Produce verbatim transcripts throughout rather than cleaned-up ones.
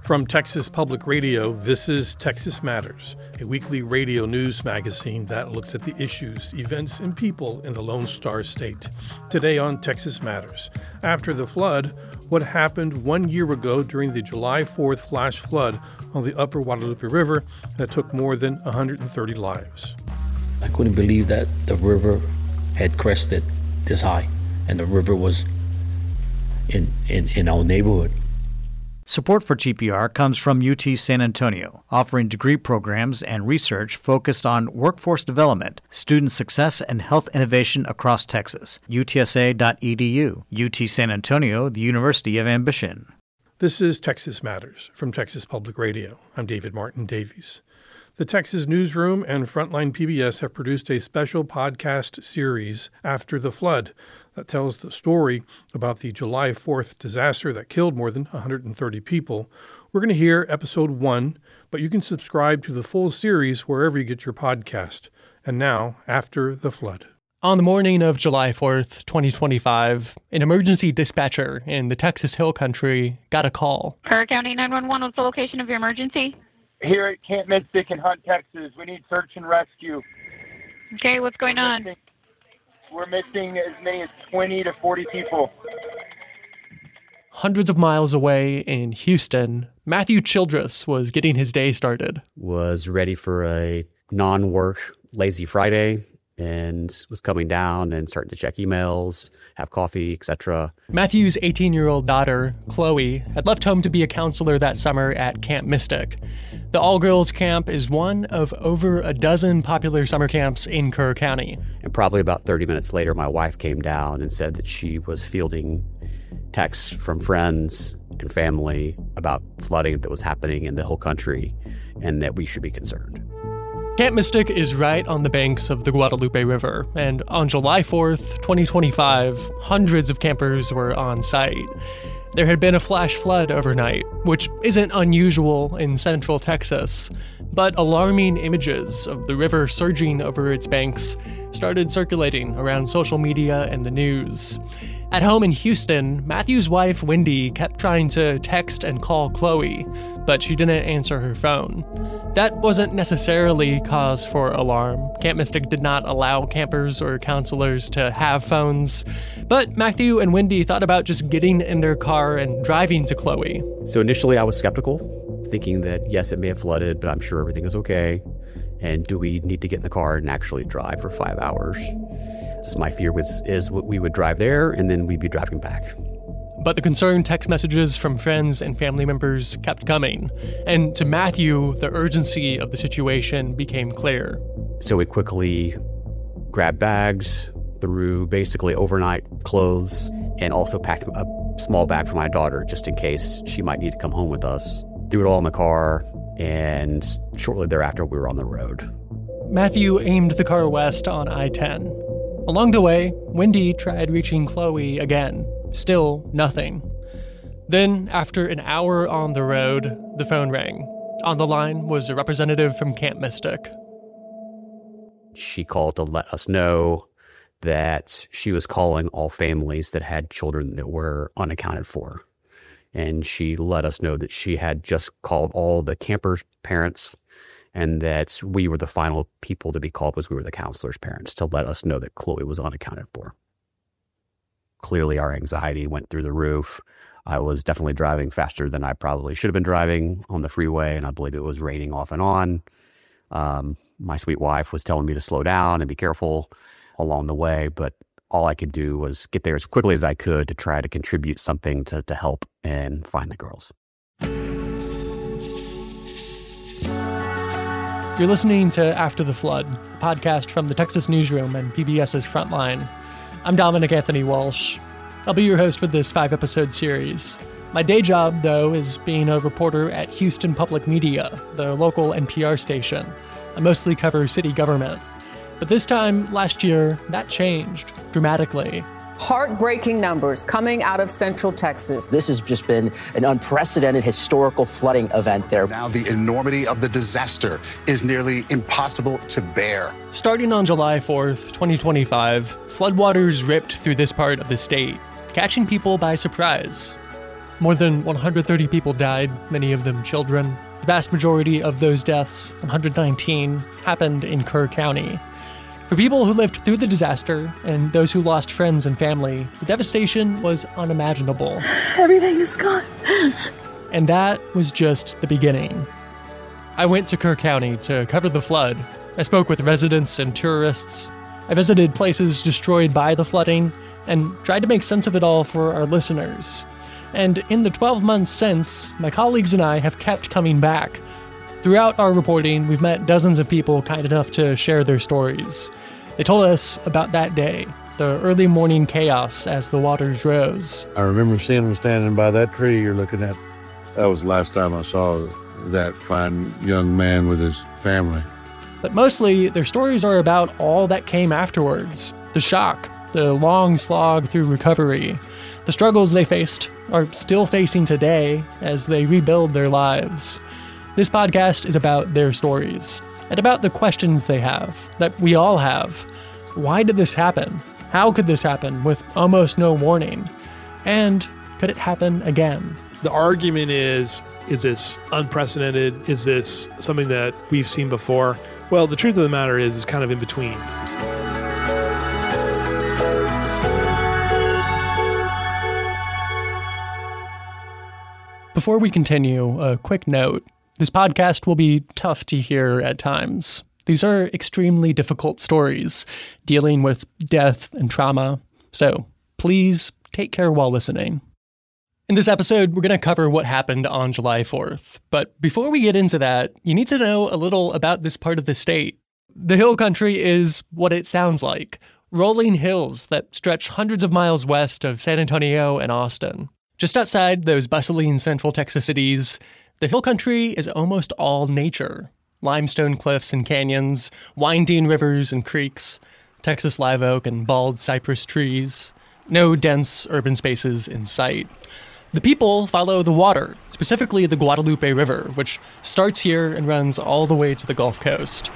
From Texas Public Radio, this is Texas Matters, a weekly radio news magazine that looks at the issues, events, and people in the Lone Star State. Today on Texas Matters, after the flood, what happened one year ago during the July fourth flash flood on the upper Guadalupe River that took more than one hundred thirty lives. I couldn't believe that the river had crested this high, and the river was in, in, in our neighborhood. Support for T P R comes from U T San Antonio, offering degree programs and research focused on workforce development, student success, and health innovation across Texas. U T S A dot E D U. U T San Antonio, the University of Ambition. This is Texas Matters from Texas Public Radio. I'm David Martin Davies. The Texas Newsroom and Frontline P B S have produced a special podcast series, After the Flood, that tells the story about the July fourth disaster that killed more than one hundred thirty people. We're going to hear episode one, but you can subscribe to the full series wherever you get your podcast. And now, After the Flood. On the morning of July fourth, twenty twenty-five, an emergency dispatcher in the Texas Hill Country got a call. Carter County nine one one, what's the location of your emergency? Here at Camp Mystic in Hunt, Texas. We need search and rescue. Okay, what's going on? We're missing as many as twenty to forty people. Hundreds of miles away in Houston, Matthew Childress was getting his day started. Was ready for a non-work lazy Friday and was coming down and starting to check emails, have coffee, et cetera. Matthew's eighteen-year-old daughter, Chloe, had left home to be a counselor that summer at Camp Mystic. The all-girls camp is one of over a dozen popular summer camps in Kerr County. And probably about thirty minutes later, my wife came down and said that she was fielding texts from friends and family about flooding that was happening in the whole country and that we should be concerned. Camp Mystic is right on the banks of the Guadalupe River, and on July fourth, twenty twenty-five, hundreds of campers were on site. There had been a flash flood overnight, which isn't unusual in central Texas, but alarming images of the river surging over its banks started circulating around social media and the news. At home in Houston, Matthew's wife, Wendy, kept trying to text and call Chloe, but she didn't answer her phone. That wasn't necessarily cause for alarm. Camp Mystic did not allow campers or counselors to have phones, but Matthew and Wendy thought about just getting in their car and driving to Chloe. So initially I was skeptical, thinking that yes, it may have flooded, but I'm sure everything is okay. And do we need to get in the car and actually drive for five hours? Just my fear was is we would drive there and then we'd be driving back. But the concerned text messages from friends and family members kept coming. And to Matthew, the urgency of the situation became clear. So we quickly grabbed bags, threw basically overnight clothes, and also packed a small bag for my daughter just in case she might need to come home with us. Threw it all in the car, and shortly thereafter we were on the road. Matthew aimed the car west on I ten. Along the way, Wendy tried reaching Chloe again. Still nothing. Then, after an hour on the road, the phone rang. On the line was a representative from Camp Mystic. She called to let us know that she was calling all families that had children that were unaccounted for. And she let us know that she had just called all the campers' parents and that we were the final people to be called because we were the counselors' parents to let us know that Chloe was unaccounted for. Clearly, our anxiety went through the roof. I was definitely driving faster than I probably should have been driving on the freeway, and I believe it was raining off and on. Um, my sweet wife was telling me to slow down and be careful along the way, but all I could do was get there as quickly as I could to try to contribute something to, to help and find the girls. You're listening to After the Flood, a podcast from the Texas Newsroom and PBS's Frontline. I'm Dominic Anthony Walsh. I'll be your host for this five-episode series. My day job, though, is being a reporter at Houston Public Media, the local N P R station. I mostly cover city government. But this time last year, that changed dramatically. Heartbreaking numbers coming out of Central Texas. This has just been an unprecedented historical flooding event there. Now the enormity of the disaster is nearly impossible to bear. Starting on July fourth, twenty twenty-five, floodwaters ripped through this part of the state, catching people by surprise. More than one hundred thirty people died, many of them children. The vast majority of those deaths, one hundred nineteen, happened in Kerr County. For people who lived through the disaster and those who lost friends and family, the devastation was unimaginable. Everything is gone. And that was just the beginning. I went to Kerr County to cover the flood. I spoke with residents and tourists. I visited places destroyed by the flooding and tried to make sense of it all for our listeners. And in the twelve months since, my colleagues and I have kept coming back. Throughout our reporting, we've met dozens of people kind enough to share their stories. They told us about that day, the early morning chaos as the waters rose. I remember seeing them standing by that tree you're looking at. That was the last time I saw that fine young man with his family. But mostly, their stories are about all that came afterwards. The shock, the long slog through recovery, the struggles they faced, are still facing today as they rebuild their lives. This podcast is about their stories, and about the questions they have, that we all have. Why did this happen? How could this happen with almost no warning? And could it happen again? The argument is, is this unprecedented? Is this something that we've seen before? Well, the truth of the matter is, it's kind of in between. Before we continue, a quick note. This podcast will be tough to hear at times. These are extremely difficult stories, dealing with death and trauma. So please take care while listening. In this episode, we're going to cover what happened on July fourth. But before we get into that, you need to know a little about this part of the state. The Hill Country is what it sounds like. Rolling hills that stretch hundreds of miles west of San Antonio and Austin. Just outside those bustling central Texas cities, the Hill Country is almost all nature. Limestone cliffs and canyons, winding rivers and creeks, Texas live oak and bald cypress trees. No dense urban spaces in sight. The people follow the water, specifically the Guadalupe River, which starts here and runs all the way to the Gulf Coast.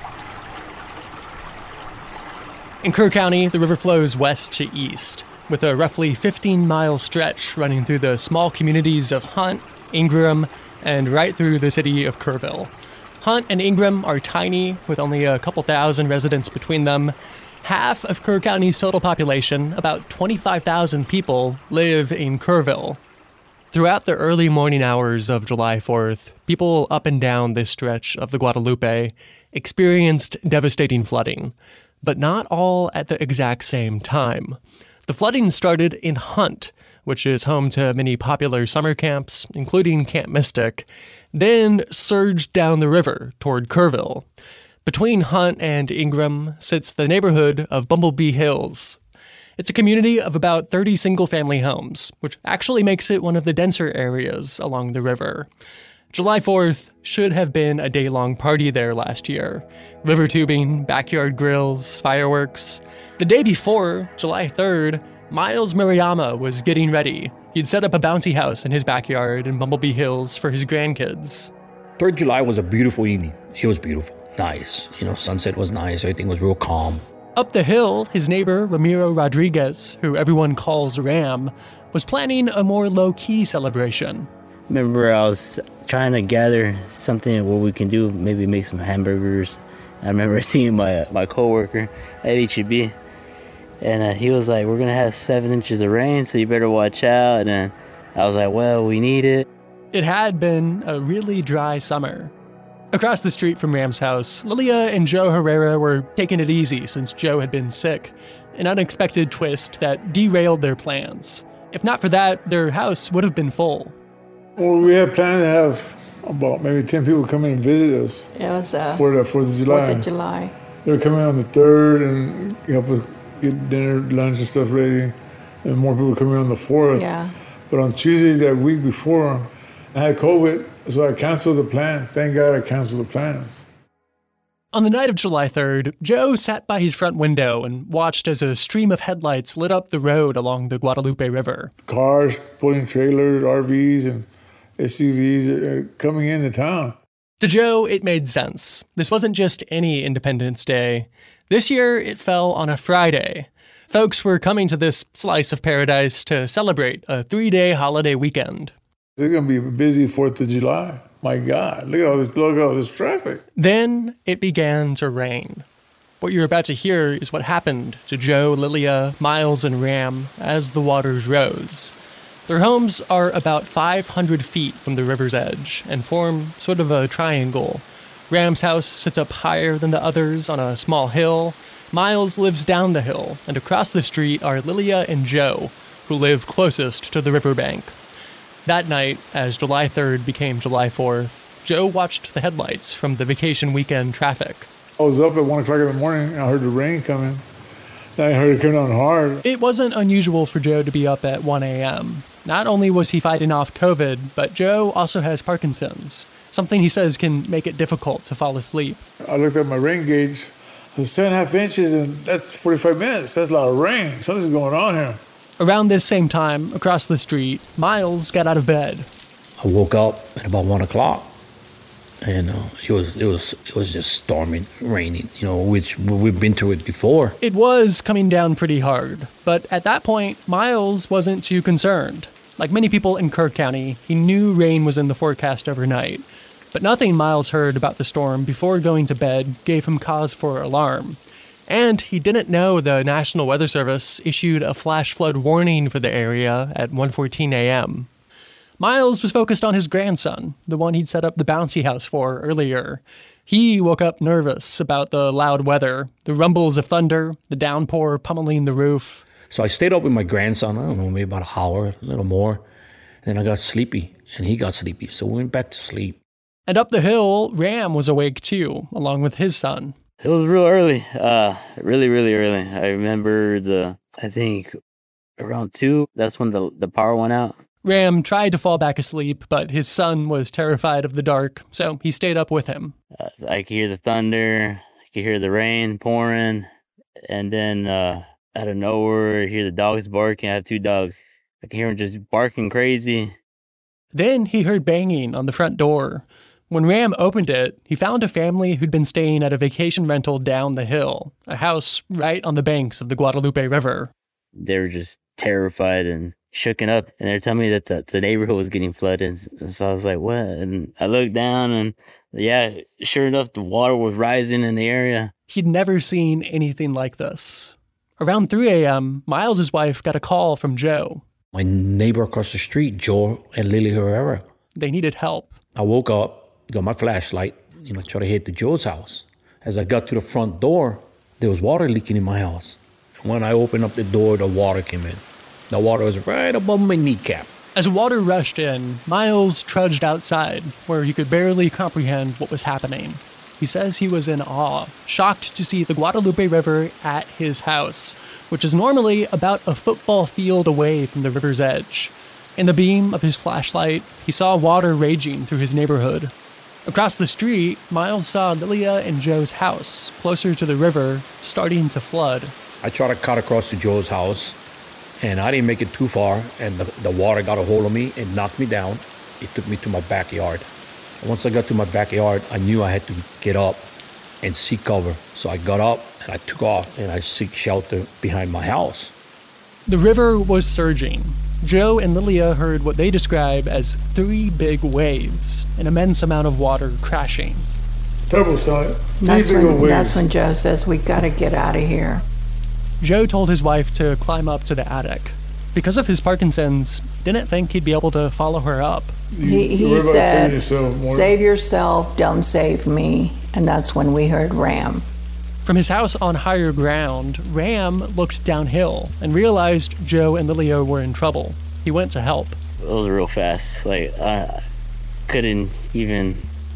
In Kerr County, the river flows west to east, with a roughly fifteen-mile stretch running through the small communities of Hunt, Ingram, and right through the city of Kerrville. Hunt and Ingram are tiny, with only a couple thousand residents between them. Half of Kerr County's total population, about twenty-five thousand people, live in Kerrville. Throughout the early morning hours of July fourth, people up and down this stretch of the Guadalupe experienced devastating flooding, but not all at the exact same time. The flooding started in Hunt, which is home to many popular summer camps, including Camp Mystic, then surged down the river toward Kerrville. Between Hunt and Ingram sits the neighborhood of Bumblebee Hills. It's a community of about thirty single-family homes, which actually makes it one of the denser areas along the river. July fourth should have been a day-long party there last year. River tubing, backyard grills, fireworks. The day before, July third, Miles Murayama was getting ready. He'd set up a bouncy house in his backyard in Bumblebee Hills for his grandkids. third of July was a beautiful evening. It was beautiful. Nice. You know, sunset was nice. Everything was real calm. Up the hill, his neighbor, Ramiro Rodriguez, who everyone calls Ram, was planning a more low-key celebration. Remember, I was trying to gather something where we can do, maybe make some hamburgers. I remember seeing my my coworker at H E B, and uh, he was like, we're going to have seven inches of rain, so you better watch out. And then I was like, well, we need it. It had been a really dry summer. Across the street from Ram's house, Lilia and Joe Herrera were taking it easy since Joe had been sick, an unexpected twist that derailed their plans. If not for that, their house would have been full. Well, we had planned to have about maybe ten people come in and visit us. It was uh, for the fourth of July. fourth of July. They were coming on the third and help us get dinner, lunch and stuff ready. And more people coming on the fourth. Yeah. But on Tuesday, that week before, I had COVID, so I canceled the plans. Thank God I canceled the plans. On the night of July third, Joe sat by his front window and watched as a stream of headlights lit up the road along the Guadalupe River. Cars pulling trailers, R Vs, and S U Vs coming into town. To Joe, it made sense. This wasn't just any Independence Day. This year, it fell on a Friday. Folks were coming to this slice of paradise to celebrate a three-day holiday weekend. It's going to be a busy fourth of July. My God, look at all this, look at all this traffic. Then it began to rain. What you're about to hear is what happened to Joe, Lilia, Miles, and Ram as the waters rose. Their homes are about five hundred feet from the river's edge and form sort of a triangle. Ram's house sits up higher than the others on a small hill. Miles lives down the hill, and across the street are Lilia and Joe, who live closest to the riverbank. That night, as July third became July fourth, Joe watched the headlights from the vacation weekend traffic. I was up at one o'clock in the morning, and I heard the rain coming. Then I heard it coming on hard. It wasn't unusual for Joe to be up at one a.m. Not only was he fighting off COVID, but Joe also has Parkinson's, something he says can make it difficult to fall asleep. I looked at my rain gauge. It was seven and a half inches, and that's forty-five minutes. That's a lot of rain. Something's going on here. Around this same time, across the street, Miles got out of bed. I woke up at about one o'clock. And uh, it was it was it was just storming, raining, you know, which we've been through it before. It was coming down pretty hard, but at that point, Miles wasn't too concerned. Like many people in Kirk County, he knew rain was in the forecast overnight, but nothing Miles heard about the storm before going to bed gave him cause for alarm. And he didn't know the National Weather Service issued a flash flood warning for the area at one fourteen a.m. Miles was focused on his grandson, the one he'd set up the bouncy house for earlier. He woke up nervous about the loud weather, the rumbles of thunder, the downpour pummeling the roof. So I stayed up with my grandson, I don't know, maybe about an hour, a little more. Then I got sleepy, and he got sleepy, so we went back to sleep. And up the hill, Ram was awake too, along with his son. It was real early, uh, really, really early. I remember the, I think, around two, that's when the, the power went out. Ram tried to fall back asleep, but his son was terrified of the dark, so he stayed up with him. Uh, I could hear the thunder, I could hear the rain pouring, and then uh, out of nowhere, I hear the dogs barking. I have two dogs. I can hear them just barking crazy. Then he heard banging on the front door. When Ram opened it, he found a family who'd been staying at a vacation rental down the hill, a house right on the banks of the Guadalupe River. They were just terrified and shooken up, and they were telling me that the, the neighborhood was getting flooded. And so I was like, what? And I looked down, and yeah, sure enough, the water was rising in the area. He'd never seen anything like this. Around three a.m., Miles' wife got a call from Joe. My neighbor across the street, Joe and Lily Herrera. They needed help. I woke up, got my flashlight, you know, tried to head to Joe's house. As I got to the front door, there was water leaking in my house. And when I opened up the door, the water came in. The water was right above my kneecap. As water rushed in, Miles trudged outside, where he could barely comprehend what was happening. He says he was in awe, shocked to see the Guadalupe River at his house, which is normally about a football field away from the river's edge. In the beam of his flashlight, he saw water raging through his neighborhood. Across the street, Miles saw Lilia and Joe's house, closer to the river, starting to flood. I tried to cut across to Joe's house, and I didn't make it too far, and the, the water got a hold of me and knocked me down. It took me to my backyard. Once I got to my backyard, I knew I had to get up and seek cover. So I got up and I took off and I seek shelter behind my house. The river was surging. Joe and Lilia heard what they describe as three big waves, an immense amount of water crashing. Turbo side. That's when, that's when Joe says, we gotta get out of here. Joe told his wife to climb up to the attic. Because of his Parkinson's, didn't think he'd be able to follow her up. He, he said, yourself, save yourself, don't save me. And that's when we heard Ram. From his house on higher ground, Ram looked downhill and realized Joe and Lilia were in trouble. He went to help. It was real fast. Like, I couldn't even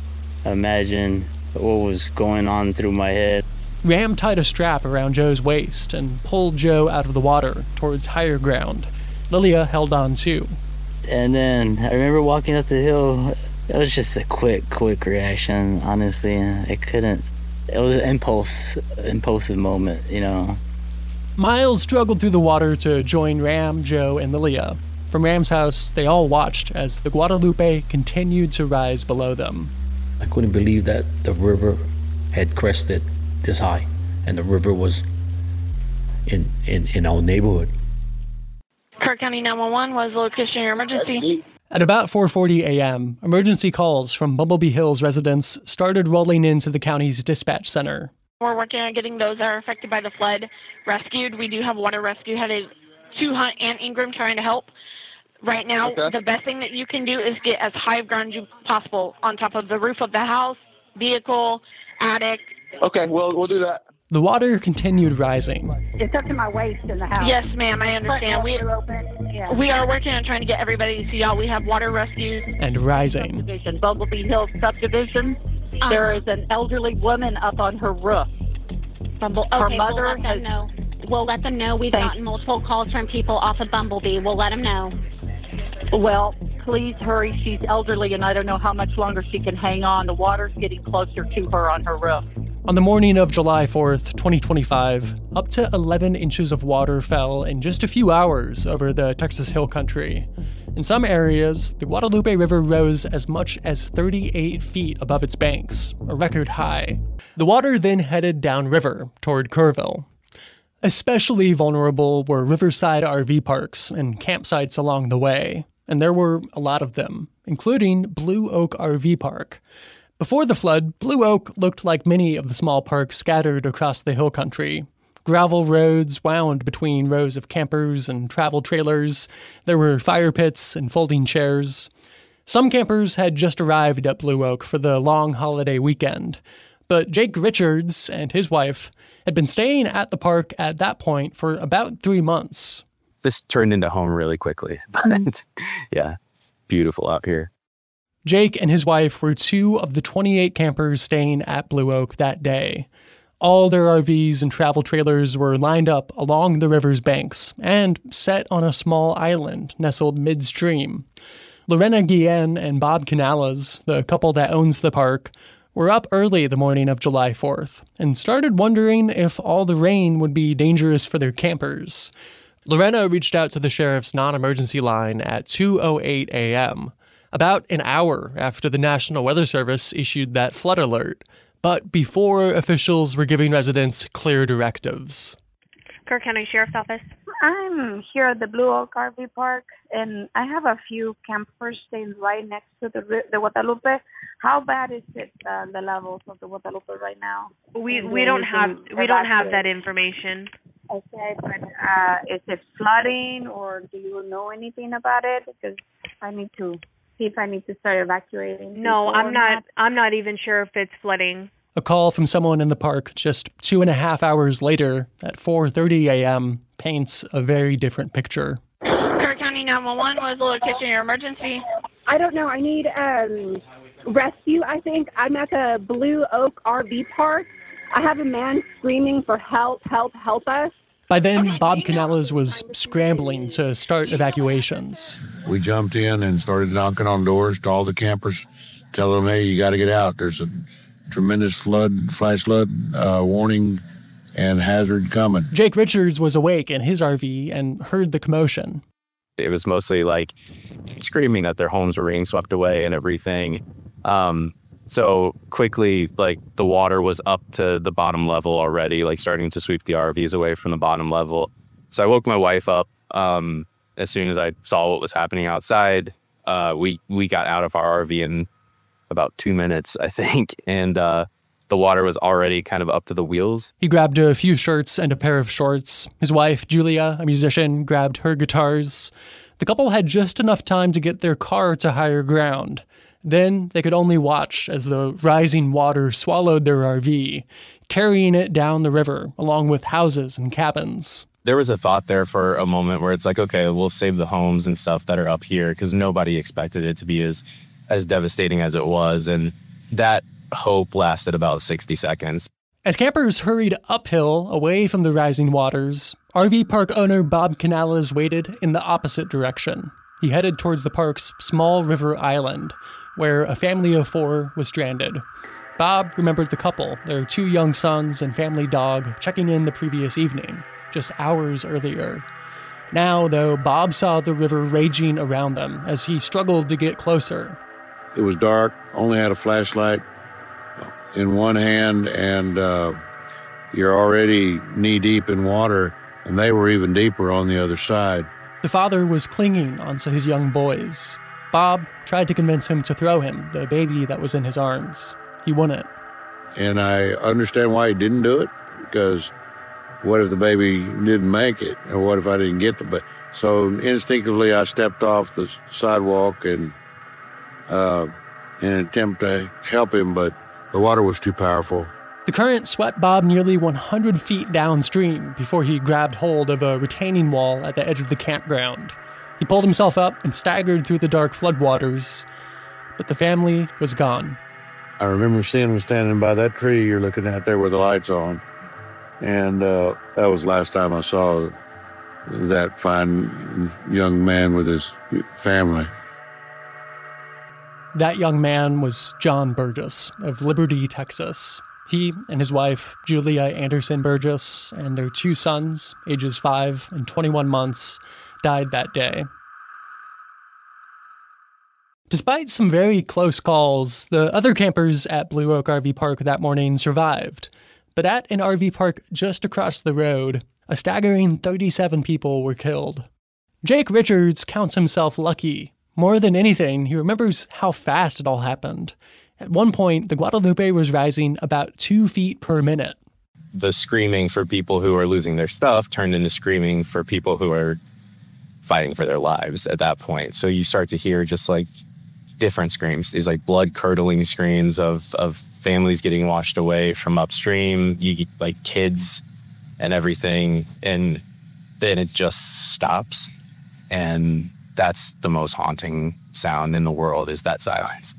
imagine what was going on through my head. Ram tied a strap around Joe's waist and pulled Joe out of the water towards higher ground. Lilia held on too. And then I remember walking up the hill. It was just a quick, quick reaction, honestly. I couldn't, it was an impulse, impulsive moment, you know. Miles struggled through the water to join Ram, Joe, and Lilia. From Ram's house, they all watched as the Guadalupe continued to rise below them. I couldn't believe that the river had crested this high, and the river was in, in, in our neighborhood. Kirk County nine one one, was the location of your emergency? At about four forty a.m., emergency calls from Bumblebee Hills residents started rolling into the county's dispatch center. We're working on getting those that are affected by the flood rescued. We do have water rescue headed to Hunt and Ingram trying to help. Right now, okay. The best thing that you can do is get as high of ground as possible on top of the roof of the house, vehicle, attic. Okay, well, we'll do that. The water continued rising. It's up to my waist in the house. Yes, ma'am, I understand. We, yeah. we are working on trying to get everybody to see y'all. We have water rescue. And rising. Subdivision, Bumblebee Hills subdivision. Um, there is an elderly woman up on her roof. Bumble- her okay, mother we'll let has... them know. We'll let them know. We've Thanks. gotten multiple calls from people off of Bumblebee. We'll let them know. Well, please hurry. She's elderly, and I don't know how much longer she can hang on. The water's getting closer to her on her roof. On the morning of July fourth, twenty twenty-five, up to eleven inches of water fell in just a few hours over the Texas Hill Country. In some areas, the Guadalupe River rose as much as thirty-eight feet above its banks, a record high. The water then headed downriver toward Kerrville. Especially vulnerable were riverside R V parks and campsites along the way, and there were a lot of them, including Blue Oak R V Park. Before the flood, Blue Oak looked like many of the small parks scattered across the hill country. Gravel roads wound between rows of campers and travel trailers. There were fire pits and folding chairs. Some campers had just arrived at Blue Oak for the long holiday weekend, but Jake Richards and his wife had been staying at the park at that point for about three months. This turned into home really quickly, but yeah, it's beautiful out here. Jake and his wife were two of the twenty-eight campers staying at Blue Oak that day. All their R Vs and travel trailers were lined up along the river's banks and set on a small island nestled midstream. Lorena Guillen and Bob Canales, the couple that owns the park, were up early the morning of July fourth and started wondering if all the rain would be dangerous for their campers. Lorena reached out to the sheriff's non-emergency line at two oh eight a.m., about an hour after the National Weather Service issued that flood alert, but before officials were giving residents clear directives. Kerr County Sheriff's Office. I'm here at the Blue Oak R V Park, and I have a few campers staying right next to the the Guadalupe. How bad is it, uh, the levels of the Guadalupe right now? We we don't have we don't have that information. Okay, but uh, is it flooding, or do you know anything about it? Because I need to see if I need to start evacuating. No, I'm not. I'm not even sure if it's flooding. A call from someone in the park just two and a half hours later at four thirty a.m. paints a very different picture. Kerr County nine one one, what is the location of your emergency? I don't know. I need um, rescue, I think. I'm at the Blue Oak R V Park. I have a man screaming for help, help, help us. By then, Bob Canales was scrambling to start evacuations. We jumped in and started knocking on doors to all the campers, telling them, hey, you got to get out. There's a tremendous flood, flash flood uh, warning and hazard coming. Jake Richards was awake in his R V and heard the commotion. It was mostly like screaming that their homes were being swept away and everything. Um, so quickly, like the water was up to the bottom level already, like starting to sweep the R Vs away from the bottom level. So I woke my wife up um, as soon as I saw what was happening outside. Uh, we, we got out of our R V in about two minutes, I think. And uh, the water was already kind of up to the wheels. He grabbed a few shirts and a pair of shorts. His wife, Julia, a musician, grabbed her guitars. The couple had just enough time to get their car to higher ground. Then they could only watch as the rising water swallowed their R V, carrying it down the river, along with houses and cabins. There was a thought there for a moment where it's like, okay, we'll save the homes and stuff that are up here, because nobody expected it to be as as devastating as it was. And that hope lasted about sixty seconds. As campers hurried uphill away from the rising waters, R V park owner Bob Canales waited in the opposite direction. He headed towards the park's small river island, where a family of four was stranded. Bob remembered the couple, their two young sons and family dog, checking in the previous evening, just hours earlier. Now, though, Bob saw the river raging around them as he struggled to get closer. It was dark, only had a flashlight in one hand, and uh, you're already knee-deep in water, and they were even deeper on the other side. The father was clinging onto his young boys. Bob tried to convince him to throw him the baby that was in his arms. He wouldn't. And I understand why he didn't do it, because what if the baby didn't make it? Or what if I didn't get the baby? So instinctively, I stepped off the sidewalk and uh, in an attempt to help him, but the water was too powerful. The current swept Bob nearly one hundred feet downstream before he grabbed hold of a retaining wall at the edge of the campground. He pulled himself up and staggered through the dark floodwaters, but the family was gone. I remember seeing him standing by that tree you're looking at there with the lights on, and uh, that was the last time I saw that fine young man with his family. That young man was John Burgess of Liberty, Texas. He and his wife, Julia Anderson Burgess, and their two sons, ages five and twenty-one months, died that day. Despite some very close calls, the other campers at Blue Oak R V Park that morning survived. But at an R V park just across the road, a staggering thirty-seven people were killed. Jake Richards counts himself lucky. More than anything, he remembers how fast it all happened. At one point, the Guadalupe was rising about two feet per minute. The screaming for people who are losing their stuff turned into screaming for people who are fighting for their lives at that point. So you start to hear just like different screams, these like blood-curdling screams of of families getting washed away from upstream, you like kids and everything, and then it just stops. And that's the most haunting sound in the world, is that silence.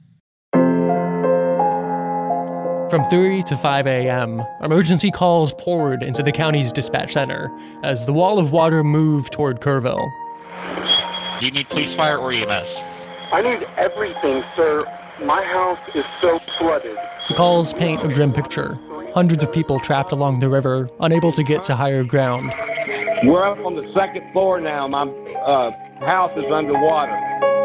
From three to five a.m., emergency calls poured into the county's dispatch center as the wall of water moved toward Kerrville. Do you need police, fire, or E M S? I need everything, sir. My house is so flooded. The calls paint a grim picture. Hundreds of people trapped along the river, unable to get to higher ground. We're up on the second floor now. My uh, house is underwater.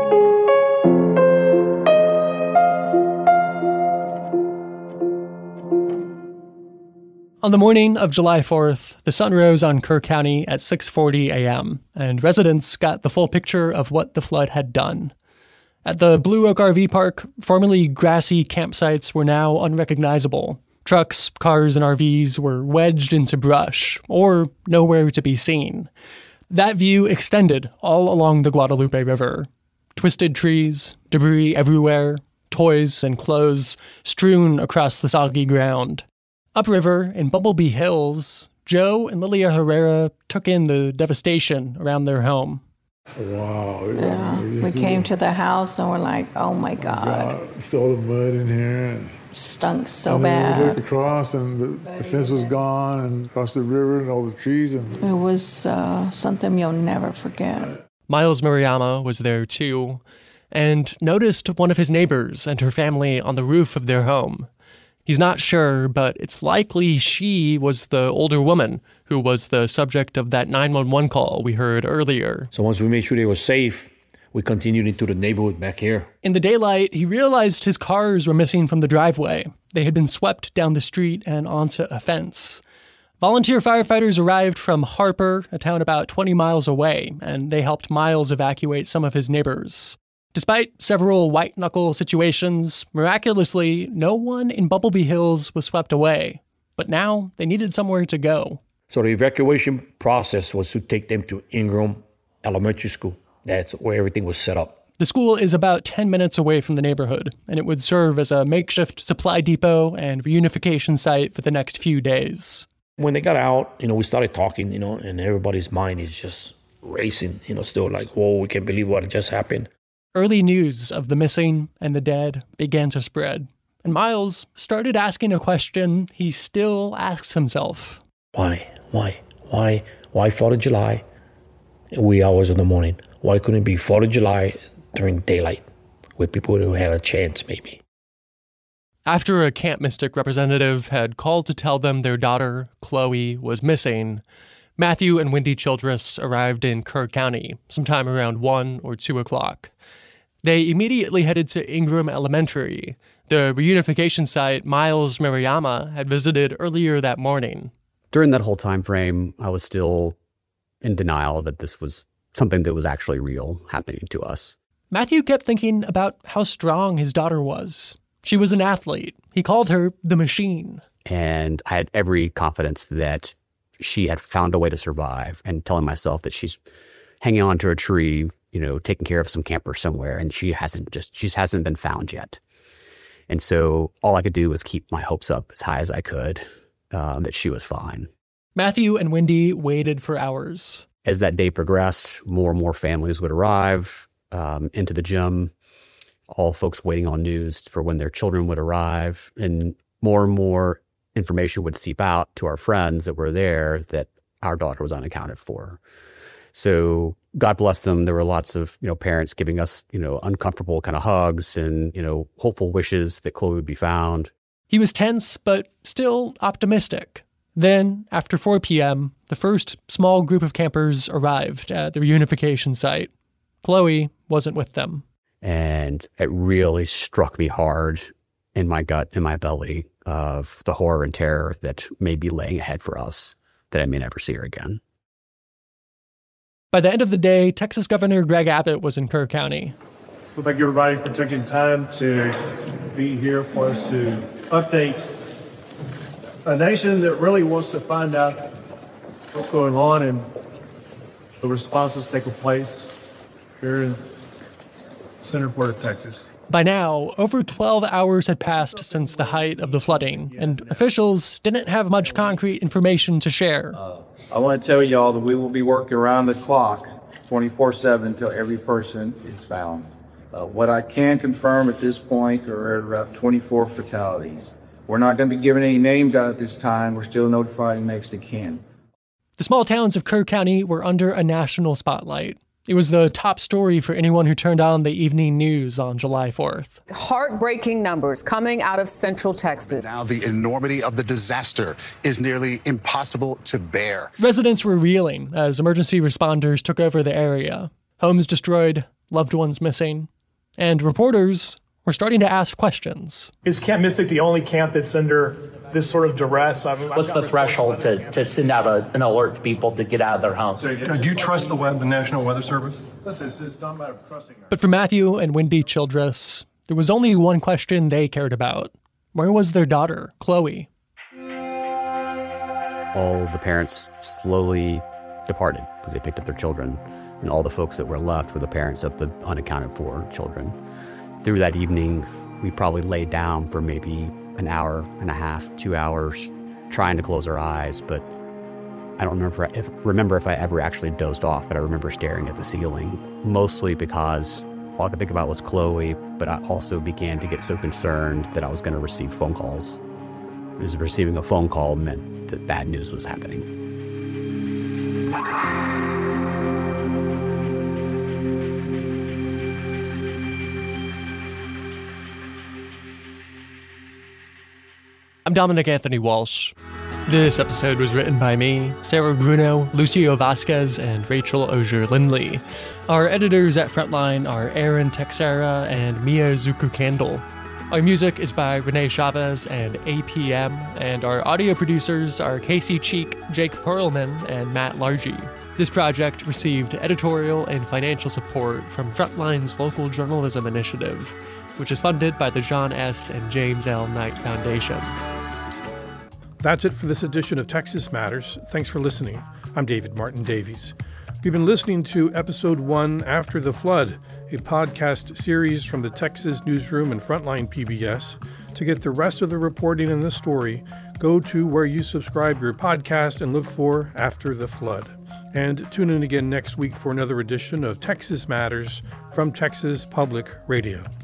On the morning of July fourth, the sun rose on Kerr County at six forty a.m., and residents got the full picture of what the flood had done. At the Blue Oak R V Park, formerly grassy campsites were now unrecognizable. Trucks, cars, and R Vs were wedged into brush, or nowhere to be seen. That view extended all along the Guadalupe River. Twisted trees, debris everywhere, toys and clothes strewn across the soggy ground. Upriver in Bumblebee Hills, Joe and Lilia Herrera took in the devastation around their home. Wow. Yeah. We came to the house and we're like, oh my God. God. Still the mud in here. Stunk so and bad. We looked across and the, the fence was gone, and across the river and all the trees. And it was uh, something you'll never forget. Miles Murayama was there too, and noticed one of his neighbors and her family on the roof of their home. He's not sure, but it's likely she was the older woman who was the subject of that nine one one call we heard earlier. So once we made sure they were safe, we continued into the neighborhood back here. In the daylight, he realized his cars were missing from the driveway. They had been swept down the street and onto a fence. Volunteer firefighters arrived from Harper, a town about twenty miles away, and they helped Miles evacuate some of his neighbors. Despite several white-knuckle situations, miraculously, no one in Bumblebee Hills was swept away. But now, they needed somewhere to go. So the evacuation process was to take them to Ingram Elementary School. That's where everything was set up. The school is about ten minutes away from the neighborhood, and it would serve as a makeshift supply depot and reunification site for the next few days. When they got out, you know, we started talking, you know, and everybody's mind is just racing, you know, still like, whoa, we can't believe what just happened. Early news of the missing and the dead began to spread, and Miles started asking a question he still asks himself. Why? Why? Why? Why fourth of July, wee hours in the morning? Why couldn't it be fourth of July during daylight, where people would have a chance, maybe? After a Camp Mystic representative had called to tell them their daughter, Chloe, was missing, Matthew and Wendy Childress arrived in Kerr County sometime around one or two o'clock. They immediately headed to Ingram Elementary, the reunification site Miles Murayama had visited earlier that morning. During that whole time frame, I was still in denial that this was something that was actually real happening to us. Matthew kept thinking about how strong his daughter was. She was an athlete. He called her the machine. And I had every confidence that she had found a way to survive, and telling myself that she's hanging onto a tree, you know, taking care of some camper somewhere, and she hasn't just, she hasn't been found yet. And so all I could do was keep my hopes up as high as I could, um, that she was fine. Matthew and Wendy waited for hours. As that day progressed, more and more families would arrive um, into the gym, all folks waiting on news for when their children would arrive. And more and more information would seep out to our friends that were there that our daughter was unaccounted for. So God bless them. There were lots of, you know, parents giving us, you know, uncomfortable kind of hugs and, you know, hopeful wishes that Chloe would be found. He was tense, but still optimistic. Then, after four p.m., the first small group of campers arrived at the reunification site. Chloe wasn't with them. And it really struck me hard in my gut, in my belly, of the horror and terror that may be laying ahead for us, that I may never see her again. By the end of the day, Texas Governor Greg Abbott was in Kerr County. Well, thank everybody for taking time to be here for us to update a nation that really wants to find out what's going on and the responses taking place here in the center part of Texas. By now, over twelve hours had passed since the height of the flooding, and officials didn't have much concrete information to share. I want to tell y'all that we will be working around the clock, twenty-four seven, until every person is found. Uh, what I can confirm at this point are about twenty-four fatalities. We're not going to be giving any names out at this time. We're still notifying next of kin. The small towns of Kerr County were under a national spotlight. It was the top story for anyone who turned on the evening news on July fourth. Heartbreaking numbers coming out of Central Texas. Now the enormity of the disaster is nearly impossible to bear. Residents were reeling as emergency responders took over the area. Homes destroyed, loved ones missing, and reporters were starting to ask questions. Is Camp Mystic the only camp that's under this sort of duress? I've, What's I've the threshold to, to send out a, an alert to people to get out of their house? Do you trust the, the National Weather Service? Listen, it's, it's not a matter of trusting her. But for Matthew and Wendy Childress, there was only one question they cared about. Where was their daughter, Chloe? All the parents slowly departed because they picked up their children, and all the folks that were left were the parents of the unaccounted for children. Through that evening, we probably laid down for maybe an hour and a half, two hours, trying to close our eyes, but I don't remember if, remember if I ever actually dozed off, but I remember staring at the ceiling, mostly because all I could think about was Chloe, but I also began to get so concerned that I was going to receive phone calls. Because receiving a phone call meant that bad news was happening. I'm Dominic Anthony Walsh. This episode was written by me, Sarah Bruno, Lucio Vasquez, and Rachel Osier-Lindley. Our editors at Frontline are Aaron Texera and Mia Zucker-Candle. Our music is by Renee Chavez and A P M, and our audio producers are Casey Cheek, Jake Perlman, and Matt Largy. This project received editorial and financial support from Frontline's Local Journalism Initiative, which is funded by the John S. and James L. Knight Foundation. That's it for this edition of Texas Matters. Thanks for listening. I'm David Martin Davies. You've been listening to Episode one, After the Flood, a podcast series from the Texas Newsroom and Frontline P B S. To get the rest of the reporting in this story, go to where you subscribe your podcast and look for After the Flood. And tune in again next week for another edition of Texas Matters from Texas Public Radio.